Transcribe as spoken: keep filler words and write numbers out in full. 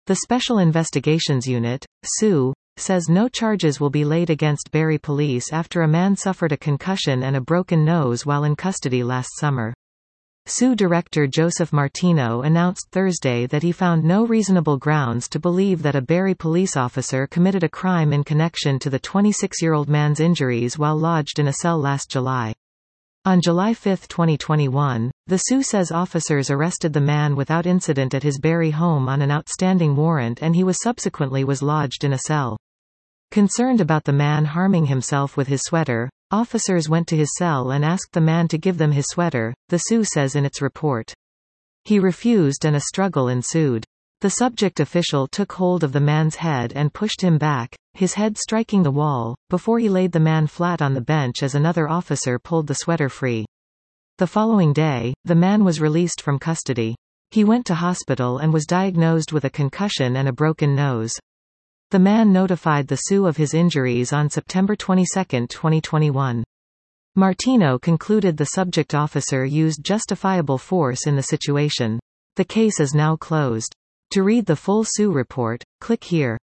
The Special Investigations Unit, S U, says no charges will be laid against Barrie police after a man suffered a concussion and a broken nose while in custody last summer. S U Director Joseph Martino announced Thursday that he found no reasonable grounds to believe that a Barrie police officer committed a crime in connection to the twenty-six-year-old man's injuries while lodged in a cell last July. On July fifth twenty twenty-one, the S U says officers arrested the man without incident at his Barrie home on an outstanding warrant and he was subsequently was lodged in a cell. Concerned about the man harming himself with his sweater, officers went to his cell and asked the man to give them his sweater, the S U says in its report. He refused and a struggle ensued. The subject official took hold of the man's head and pushed him back, his head striking the wall, before he laid the man flat on the bench as another officer pulled the sweater free. The following day, the man was released from custody. He went to hospital and was diagnosed with a concussion and a broken nose. The man notified the S U of his injuries on September twenty-second twenty twenty-one. Martino concluded the subject officer used justifiable force in the situation. The case is now closed. To read the full S U report, click here.